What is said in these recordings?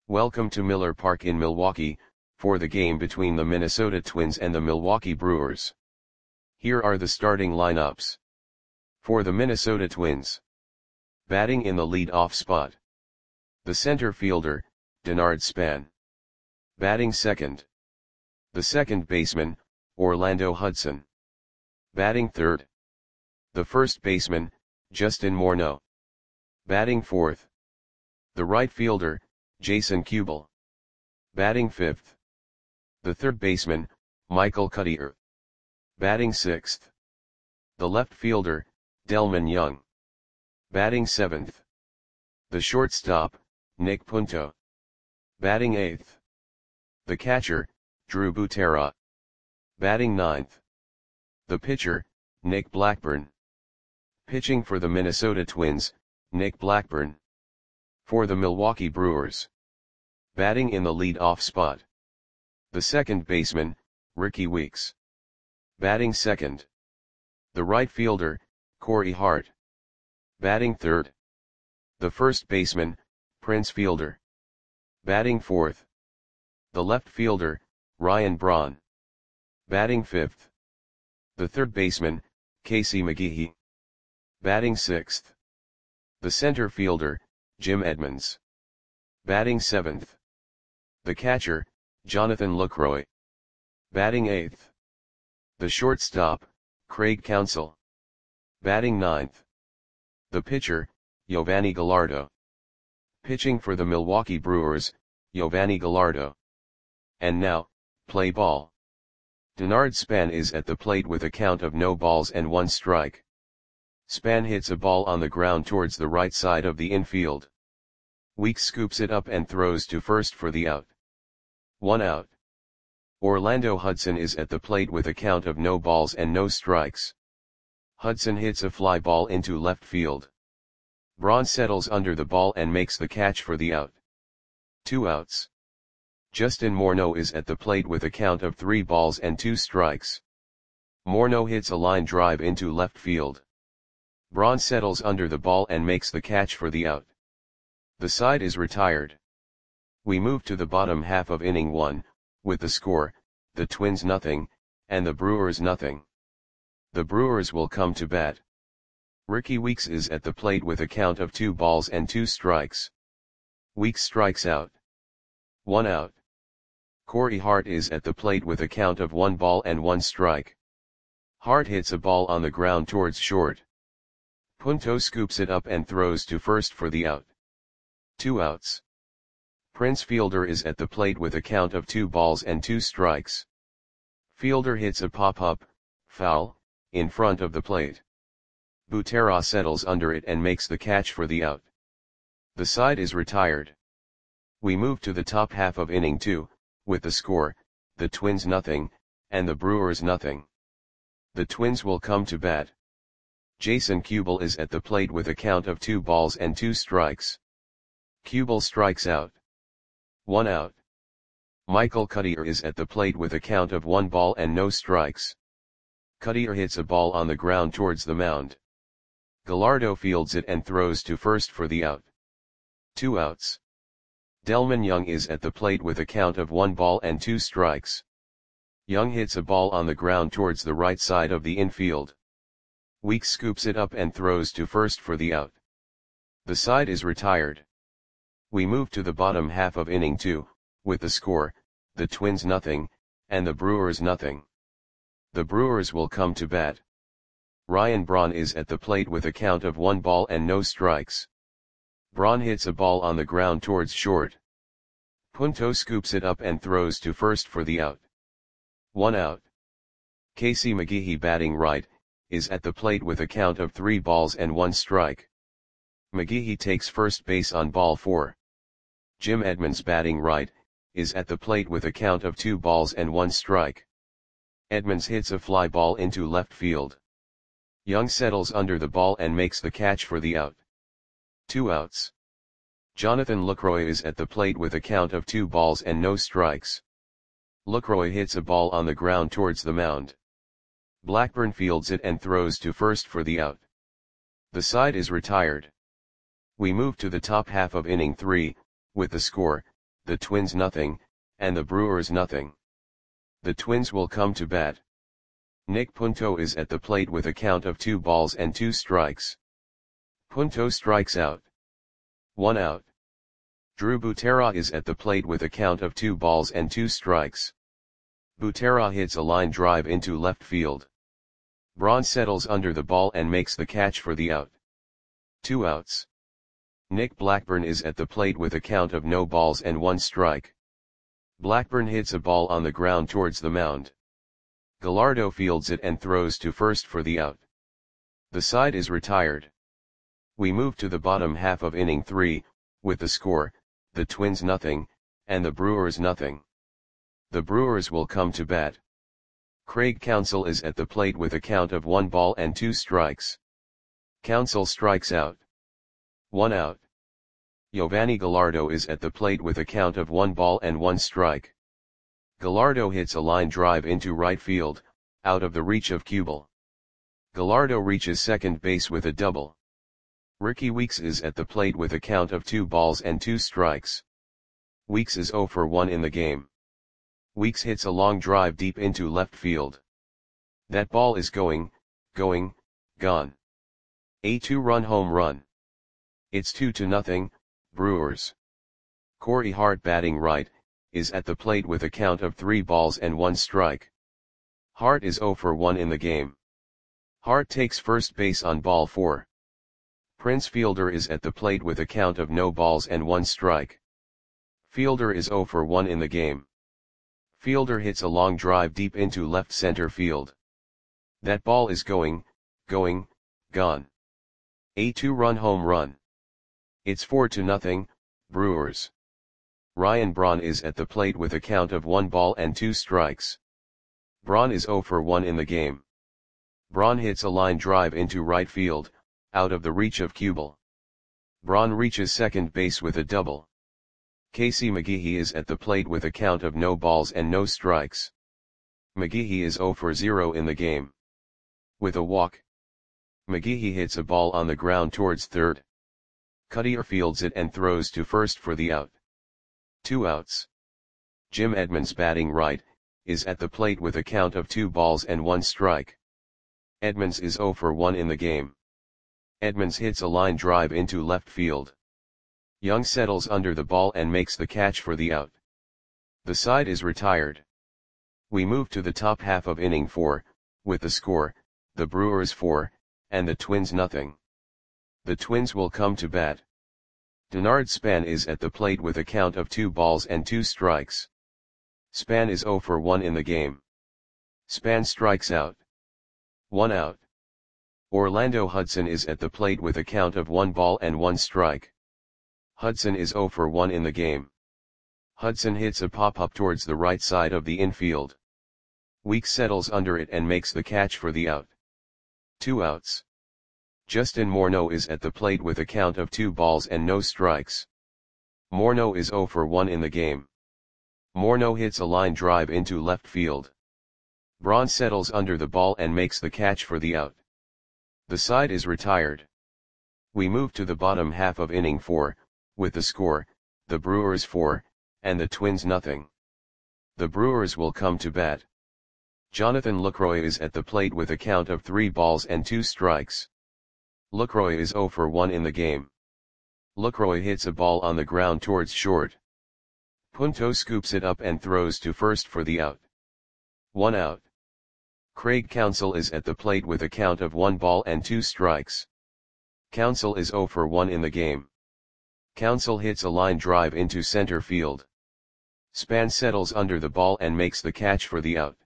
Welcome to Miller Park in Milwaukee, for the game between the Minnesota Twins and the Milwaukee Brewers. Here are the starting lineups. For the Minnesota Twins. Batting in the lead-off spot. The center fielder, Denard Span. Batting second. The second baseman, Orlando Hudson. Batting third. The first baseman, Justin Morneau. Batting fourth. The right fielder, Jason Kubel. Batting fifth. The third baseman, Michael Cuddyer. Batting sixth. The left fielder, Delmon Young. Batting seventh. The shortstop, Nick Punto. Batting eighth. The catcher, Drew Butera. Batting ninth. The pitcher, Nick Blackburn. Pitching for the Minnesota Twins, Nick Blackburn. For the Milwaukee Brewers. Batting in the lead-off spot. The second baseman, Rickie Weeks. Batting second. The right fielder, Corey Hart. Batting third. The first baseman, Prince Fielder. Batting fourth. The left fielder, Ryan Braun. Batting fifth. The third baseman, Casey McGehee. Batting sixth. The center fielder, Jim Edmonds. Batting seventh. The catcher, Jonathan Lucroy. Batting eighth. The shortstop, Craig Counsell. Batting ninth. The pitcher, Yovani Gallardo. Pitching for the Milwaukee Brewers, Yovani Gallardo. And now, play ball. Denard Span is at the plate with a count of no balls and 1 strike. Span hits a ball on the ground towards the right side of the infield. Weeks scoops it up and throws to first for the out. 1 out. Orlando Hudson is at the plate with a count of no balls and no strikes. Hudson hits a fly ball into left field. Braun settles under the ball and makes the catch for the out. 2 outs. Justin Morneau is at the plate with a count of 3 balls and 2 strikes. Morneau hits a line drive into left field. Braun settles under the ball and makes the catch for the out. The side is retired. We move to the bottom half of inning 1, with the score, the Twins nothing, and the Brewers nothing. The Brewers will come to bat. Rickie Weeks is at the plate with a count of 2 balls and 2 strikes. Weeks strikes out. 1 out. Corey Hart is at the plate with a count of 1 ball and 1 strike. Hart hits a ball on the ground towards short. Punto scoops it up and throws to first for the out. 2 outs. Prince Fielder is at the plate with a count of 2 balls and 2 strikes. Fielder hits a pop-up, foul, in front of the plate. Butera settles under it and makes the catch for the out. The side is retired. We move to the top half of inning 2, with the score, the Twins nothing, and the Brewers nothing. The Twins will come to bat. Jason Kubel is at the plate with a count of 2 balls and 2 strikes. Kubel strikes out. 1 out. Michael Cuddyer is at the plate with a count of 1 ball and no strikes. Cuddyer hits a ball on the ground towards the mound. Gallardo fields it and throws to first for the out. 2 outs. Delmon Young is at the plate with a count of 1 ball and 2 strikes. Young hits a ball on the ground towards the right side of the infield. Weeks scoops it up and throws to first for the out. The side is retired. We move to the bottom half of inning 2, with the score, the Twins nothing, and the Brewers nothing. The Brewers will come to bat. Ryan Braun is at the plate with a count of 1 ball and no strikes. Braun hits a ball on the ground towards short. Punto scoops it up and throws to first for the out. 1 out. Casey McGehee batting right, is at the plate with a count of 3 balls and 1 strike. McGehee takes first base on ball 4. Jim Edmonds batting right, is at the plate with a count of 2 balls and 1 strike. Edmonds hits a fly ball into left field. Young settles under the ball and makes the catch for the out. 2 outs. Jonathan Lucroy is at the plate with a count of 2 balls and no strikes. Lucroy hits a ball on the ground towards the mound. Blackburn fields it and throws to first for the out. The side is retired. We move to the top half of inning 3, with the score, the Twins nothing, and the Brewers nothing. The Twins will come to bat. Nick Punto is at the plate with a count of 2 balls and 2 strikes. Punto strikes out. 1 out. Drew Butera is at the plate with a count of 2 balls and 2 strikes. Butera hits a line drive into left field. Braun settles under the ball and makes the catch for the out. 2 outs. Nick Blackburn is at the plate with a count of no balls and 1 strike. Blackburn hits a ball on the ground towards the mound. Gallardo fields it and throws to first for the out. The side is retired. We move to the bottom half of inning 3, with the score, the Twins nothing, and the Brewers nothing. The Brewers will come to bat. Craig Counsell is at the plate with a count of 1 ball and 2 strikes. Counsell strikes out. 1 out. Giovanni Gallardo is at the plate with a count of 1 ball and 1 strike. Gallardo hits a line drive into right field, out of the reach of Kubel. Gallardo reaches second base with a double. Ricky Weeks is at the plate with a count of 2 balls and 2 strikes. Weeks is 0 for 1 in the game. Weeks hits a long drive deep into left field. That ball is going, gone. A 2-run home run. It's 2-0, Brewers. Corey Hart, batting right, is at the plate with a count of 3 balls and 1 strike. Hart is 0 for 1 in the game. Hart takes first base on ball 4. Prince Fielder is at the plate with a count of no balls and 1 strike. Fielder is 0 for 1 in the game. Fielder hits a long drive deep into left center field. That ball is going, gone. A 2-run home run. It's 4-0, Brewers. Ryan Braun is at the plate with a count of 1 ball and 2 strikes. Braun is 0 for 1 in the game. Braun hits a line drive into right field, out of the reach of Kubel. Braun reaches second base with a double. Casey McGehee is at the plate with a count of no balls and no strikes. McGehee is 0 for 0 in the game. With a walk. McGehee hits a ball on the ground towards third. Cuttier fields it and throws to first for the out. 2 outs. Jim Edmonds, batting right, is at the plate with a count of 2 balls and 1 strike. Edmonds is 0 for 1 in the game. Edmonds hits a line drive into left field. Young settles under the ball and makes the catch for the out. The side is retired. We move to the top half of inning 4, with the score, the Brewers 4, and the Twins nothing. The Twins will come to bat. Denard Span is at the plate with a count of 2 balls and 2 strikes. Span is 0 for 1 in the game. Span strikes out. 1 out. Orlando Hudson is at the plate with a count of 1 ball and 1 strike. Hudson is 0 for 1 in the game. Hudson hits a pop-up towards the right side of the infield. Weeks settles under it and makes the catch for the out. 2 outs. Justin Morneau is at the plate with a count of 2 balls and no strikes. Morneau is 0 for 1 in the game. Morneau hits a line drive into left field. Braun settles under the ball and makes the catch for the out. The side is retired. We move to the bottom half of inning 4, with the score, the Brewers 4, and the Twins nothing. The Brewers will come to bat. Jonathan Lucroy is at the plate with a count of 3 balls and 2 strikes. Lucroy is 0 for 1 in the game. Lucroy hits a ball on the ground towards short. Punto scoops it up and throws to first for the out. 1 out. Craig Counsell is at the plate with a count of 1 ball and 2 strikes. Counsell is 0 for 1 in the game. Counsell hits a line drive into center field. Span settles under the ball and makes the catch for the out.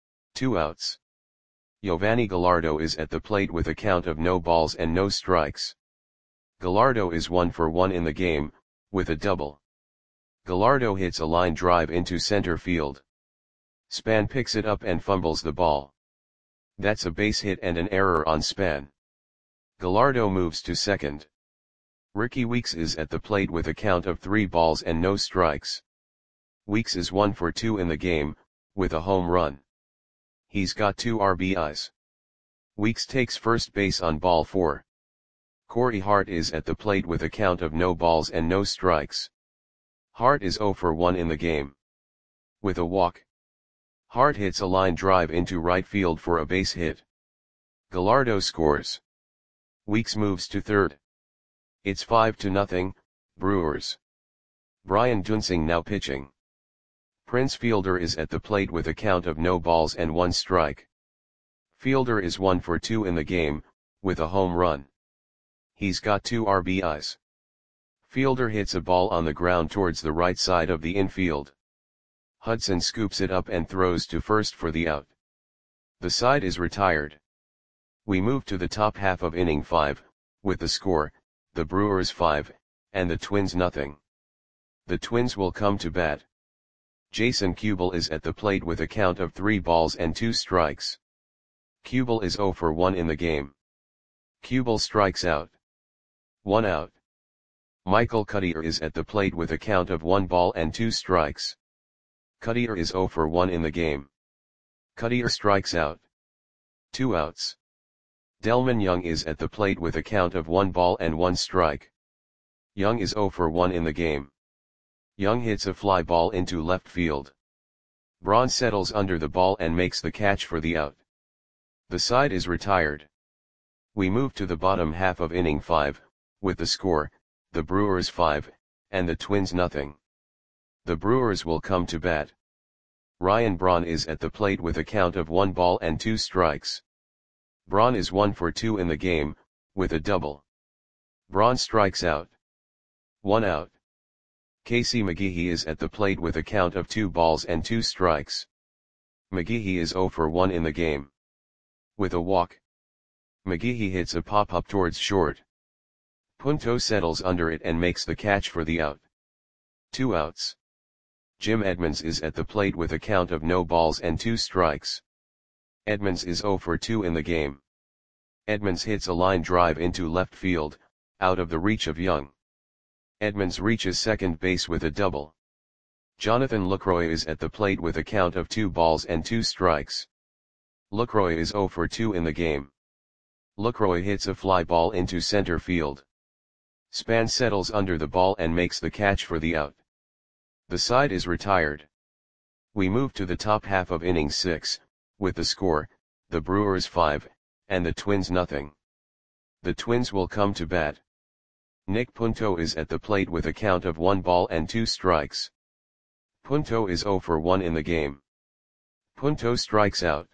2 outs. Giovanni Gallardo is at the plate with a count of no balls and no strikes. Gallardo is 1 for 1 in the game, with a double. Gallardo hits a line drive into center field. Span picks it up and fumbles the ball. That's a base hit and an error on Span. Gallardo moves to second. Ricky Weeks is at the plate with a count of 3 balls and no strikes. Weeks is 1 for 2 in the game, with a home run. He's got 2 RBIs. Weeks takes first base on ball 4. Corey Hart is at the plate with a count of no balls and no strikes. Hart is 0 for 1 in the game. With a walk, Hart hits a line drive into right field for a base hit. Gallardo scores. Weeks moves to third. It's 5-0, Brewers. Brian Duensing now pitching. Prince Fielder is at the plate with a count of no balls and 1 strike. Fielder is 1 for 2 in the game, with a home run. He's got 2 RBIs. Fielder hits a ball on the ground towards the right side of the infield. Hudson scoops it up and throws to first for the out. The side is retired. We move to the top half of inning 5, with the score, the Brewers 5, and the Twins nothing. The Twins will come to bat. Jason Kubel is at the plate with a count of 3 balls and 2 strikes. Kubel is 0 for 1 in the game. Kubel strikes out. 1 out. Michael Cuddyer is at the plate with a count of 1 ball and 2 strikes. Cuddyer is 0 for 1 in the game. Cuddyer strikes out. 2 outs. Delmon Young is at the plate with a count of 1 ball and 1 strike. Young is 0 for 1 in the game. Young hits a fly ball into left field. Braun settles under the ball and makes the catch for the out. The side is retired. We move to the bottom half of inning 5, with the score, the Brewers 5, and the Twins nothing. The Brewers will come to bat. Ryan Braun is at the plate with a count of 1 ball and 2 strikes. Braun is 1 for 2 in the game, with a double. Braun strikes out. 1 out. Casey McGehee is at the plate with a count of 2 balls and 2 strikes. McGehee is 0 for 1 in the game. With a walk, McGehee hits a pop-up towards short. Punto settles under it and makes the catch for the out. 2 outs. Jim Edmonds is at the plate with a count of no balls and 2 strikes. Edmonds is 0 for 2 in the game. Edmonds hits a line drive into left field, out of the reach of Young. Edmonds reaches second base with a double. Jonathan Lucroy is at the plate with a count of 2 balls and 2 strikes. Lucroy is 0 for 2 in the game. Lucroy hits a fly ball into center field. Span settles under the ball and makes the catch for the out. The side is retired. We move to the top half of inning 6, with the score, the Brewers 5, and the Twins nothing. The Twins will come to bat. Nick Punto is at the plate with a count of 1 ball and 2 strikes. Punto is 0 for 1 in the game. Punto strikes out.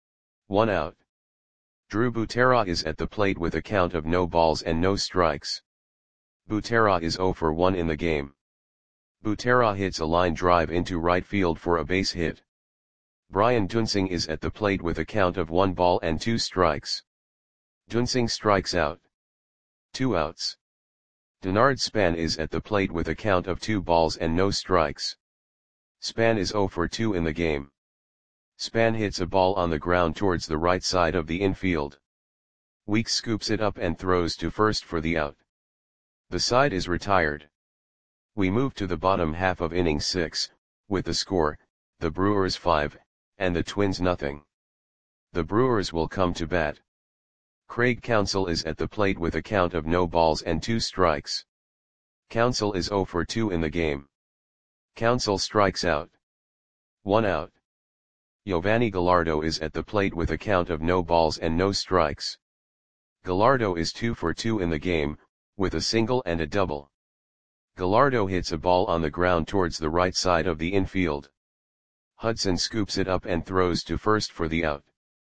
1 out. Drew Butera is at the plate with a count of no balls and no strikes. Butera is 0 for 1 in the game. Butera hits a line drive into right field for a base hit. Brian Duensing is at the plate with a count of 1 ball and 2 strikes. Duensing strikes out. 2 outs. Denard Span is at the plate with a count of 2 balls and no strikes. Span is 0 for 2 in the game. Span hits a ball on the ground towards the right side of the infield. Weeks scoops it up and throws to first for the out. The side is retired. We move to the bottom half of inning 6, with the score, the Brewers 5, and the Twins nothing. The Brewers will come to bat. Craig Counsell is at the plate with a count of no balls and 2 strikes. Counsell is 0 for 2 in the game. Counsell strikes out. 1 out. Giovanni Gallardo is at the plate with a count of no balls and no strikes. Gallardo is 2 for 2 in the game, with a single and a double. Gallardo hits a ball on the ground towards the right side of the infield. Hudson scoops it up and throws to first for the out.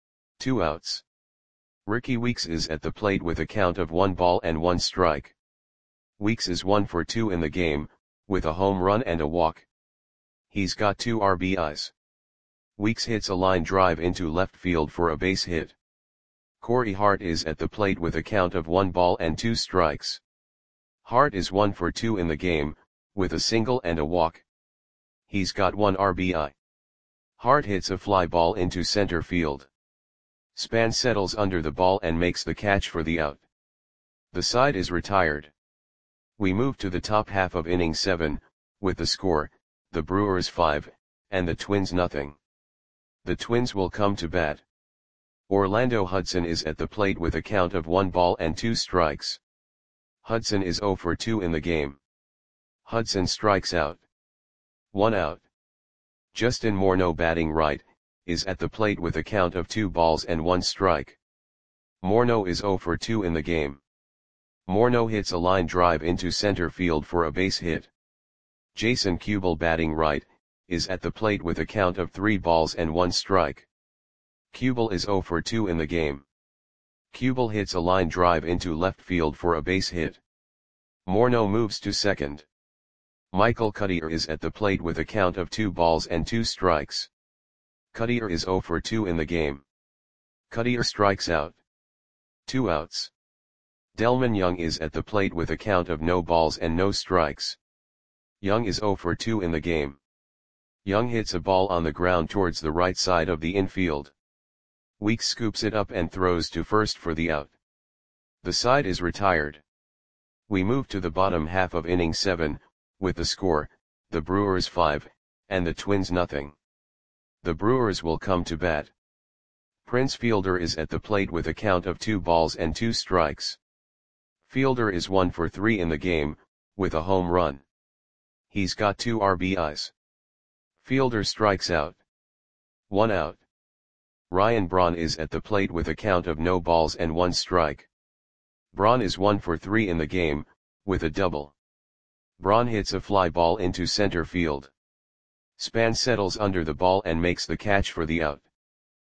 2 outs. Ricky Weeks is at the plate with a count of 1 ball and 1 strike. Weeks is 1 for 2 in the game, with a home run and a walk. He's got 2 RBIs. Weeks hits a line drive into left field for a base hit. Corey Hart is at the plate with a count of 1 ball and 2 strikes. Hart is 1 for 2 in the game, with a single and a walk. He's got 1 RBI. Hart hits a fly ball into center field. Span settles under the ball and makes the catch for the out. The side is retired. We move to the top half of inning 7, with the score, the Brewers 5, and the Twins nothing. The Twins will come to bat. Orlando Hudson is at the plate with a count of 1 ball and 2 strikes. Hudson is 0 for 2 in the game. Hudson strikes out. 1 out. Justin Morneau batting right, is at the plate with a count of 2 balls and 1 strike. Morneau is 0 for 2 in the game. Morneau hits a line drive into center field for a base hit. Jason Kubel batting right, is at the plate with a count of 3 balls and 1 strike. Kubel is 0 for 2 in the game. Kubel hits a line drive into left field for a base hit. Morneau moves to second. Michael Cuddyer is at the plate with a count of 2 balls and 2 strikes. Cuddyer is 0 for 2 in the game. Cuddyer strikes out. 2 outs. Delmon Young is at the plate with a count of no balls and no strikes. Young is 0 for 2 in the game. Young hits a ball on the ground towards the right side of the infield. Weeks scoops it up and throws to first for the out. The side is retired. We move to the bottom half of inning 7, with the score, the Brewers 5, and the Twins nothing. The Brewers will come to bat. Prince Fielder is at the plate with a count of 2 balls and 2 strikes. Fielder is 1 for 3 in the game, with a home run. He's got 2 RBIs. Fielder strikes out. 1 out. Ryan Braun is at the plate with a count of no balls and 1 strike. Braun is 1 for 3 in the game, with a double. Braun hits a fly ball into center field. Span settles under the ball and makes the catch for the out.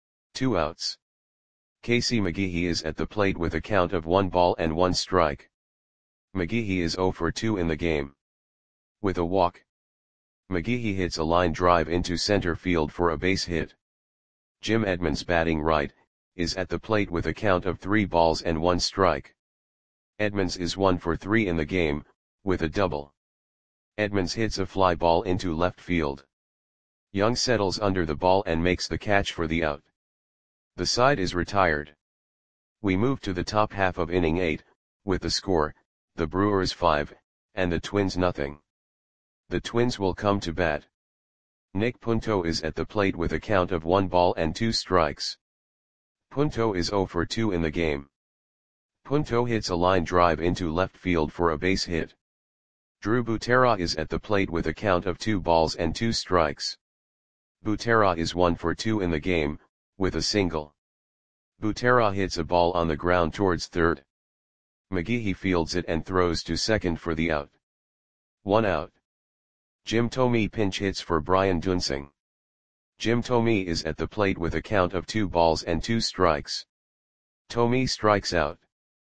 2 outs. Casey McGehee is at the plate with a count of 1 ball and 1 strike. McGehee is 0 for 2 in the game. With a walk, McGehee hits a line drive into center field for a base hit. Jim Edmonds batting right, is at the plate with a count of 3 balls and 1 strike. Edmonds is 1 for 3 in the game, with a double. Edmonds hits a fly ball into left field. Young settles under the ball and makes the catch for the out. The side is retired. We move to the top half of inning 8, with the score, the Brewers 5, and the Twins nothing. The Twins will come to bat. Nick Punto is at the plate with a count of 1 ball and 2 strikes. Punto is 0 for 2 in the game. Punto hits a line drive into left field for a base hit. Drew Butera is at the plate with a count of 2 balls and 2 strikes. Butera is 1 for 2 in the game, with a single. Butera hits a ball on the ground towards third. McGehee fields it and throws to second for the out. 1 out. Jim Thome pinch hits for Brian Duensing. Jim Thome is at the plate with a count of 2 balls and 2 strikes. Thome strikes out.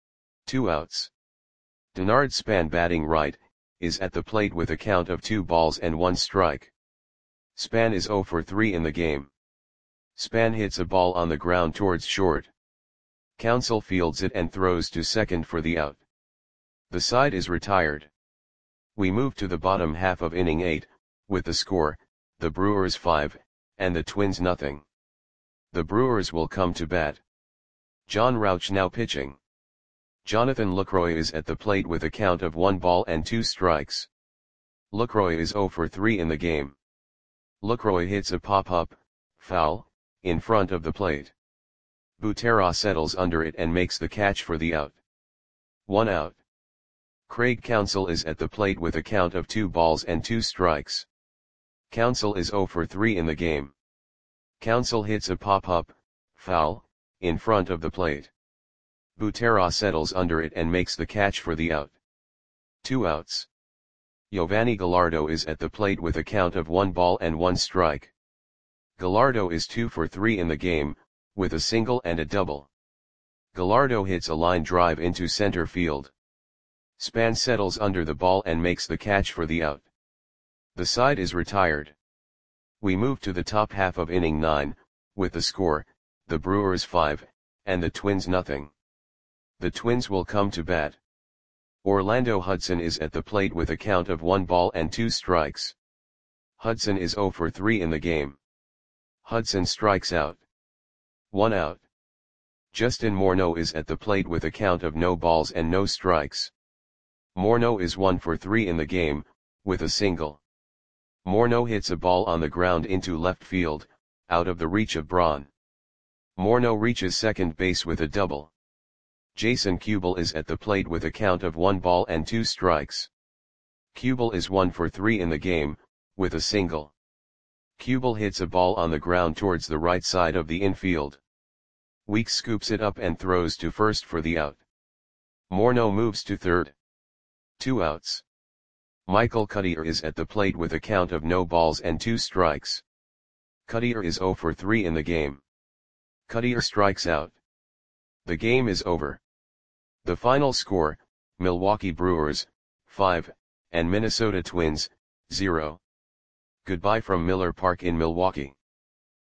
2 outs. Denard Span batting right, is at the plate with a count of 2 balls and 1 strike. Span is 0 for 3 in the game. Span hits a ball on the ground towards short. Counsell fields it and throws to second for the out. The side is retired. We move to the bottom half of inning 8, with the score, the Brewers 5, and the Twins nothing. The Brewers will come to bat. John Rauch now pitching. Jonathan Lucroy is at the plate with a count of 1 ball and 2 strikes. Lucroy is 0 for 3 in the game. Lucroy hits a pop-up, foul, in front of the plate. Butera settles under it and makes the catch for the out. 1 out. Craig Counsell is at the plate with a count of 2 balls and 2 strikes. Counsell is 0 for 3 in the game. Counsell hits a pop-up, foul, in front of the plate. Butera settles under it and makes the catch for the out. 2 outs. Giovanni Gallardo is at the plate with a count of 1 ball and 1 strike. Gallardo is 2 for 3 in the game, with a single and a double. Gallardo hits a line drive into center field. Span settles under the ball and makes the catch for the out. The side is retired. We move to the top half of inning 9, with the score, the Brewers 5, and the Twins nothing. The Twins will come to bat. Orlando Hudson is at the plate with a count of 1 ball and 2 strikes. Hudson is 0 for 3 in the game. Hudson strikes out. 1 out. Justin Morneau is at the plate with a count of no balls and no strikes. Morneau is 1 for 3 in the game, with a single. Morneau hits a ball on the ground into left field, out of the reach of Braun. Morneau reaches second base with a double. Jason Kubel is at the plate with a count of 1 ball and 2 strikes. Kubel is 1 for 3 in the game, with a single. Kubel hits a ball on the ground towards the right side of the infield. Weeks scoops it up and throws to first for the out. Morneau moves to third. 2 outs. Michael Cuddyer is at the plate with a count of no balls and 2 strikes. Cuddyer is 0 for 3 in the game. Cuddyer strikes out. The game is over. The final score, Milwaukee Brewers, 5, and Minnesota Twins, 0. Goodbye from Miller Park in Milwaukee.